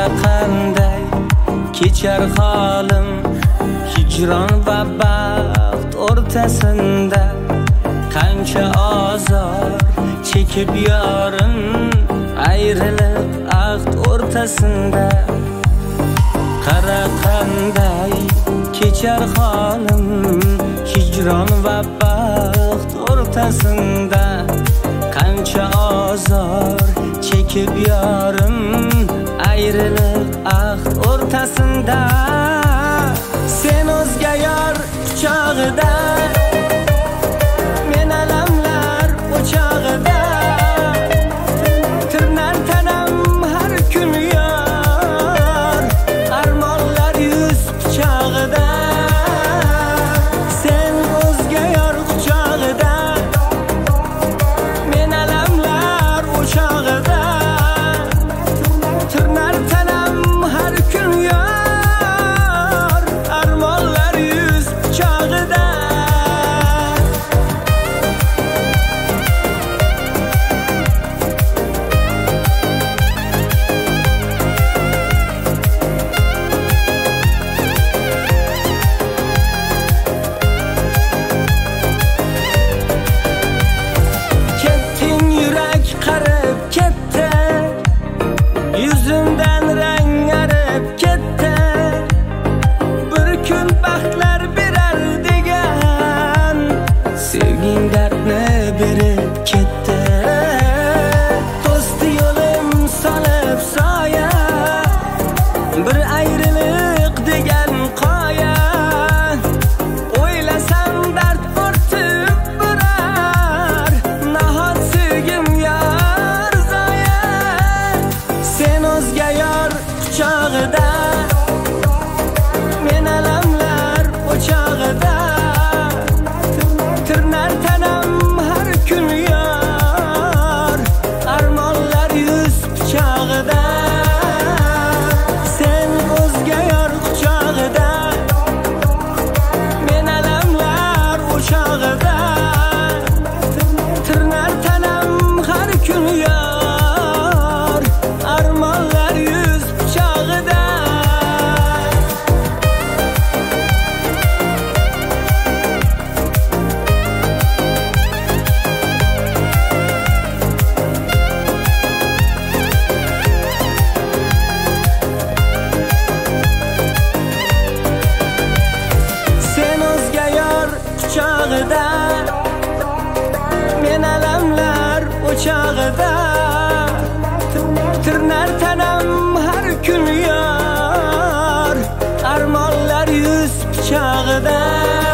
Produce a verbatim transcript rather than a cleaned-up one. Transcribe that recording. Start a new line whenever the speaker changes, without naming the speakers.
qanday kechar holim hijron va baxt o'rtasida qancha azor çekip yarın ayrılık ahd o'rtasida qara qanday kechar holim hijron va baxt o'rtasida qancha azor çekip yarın ayrılık ahd o'rtasida sen o'zga yor quchog'ida men alamlar o'chog'ida tirnar tanam har kun yor armonlar yuz quchog'ida sen o'zga yor quchog'ida men alamlar o'chog'ida tirnar tanam har kun yor armonlar yuz quchog'ida ketding yurak qarib ketdi yuzimdan rang arib ketdi bir kun baxtlar berar degan sevging dardni berib ketdi do'sti yo'lim solib soya bir ayrılık degan qoya o'ylasam dard ortib borar nahot sevgim yor zoya sen o'zga yor quchog'ida men alamlar o'chog'ida tirnar tanam har kun yor armonlar yuz quchog'ida sen o'zga yor quchog'ida men alamlar o'chog'ida tirnar tanam har kun yor armonlar yuz quchog'ida sen o'zga yor quchog'ida men alamlar o'chog'ida tirnar tanam har kun yor armonlar yuz quchog'ida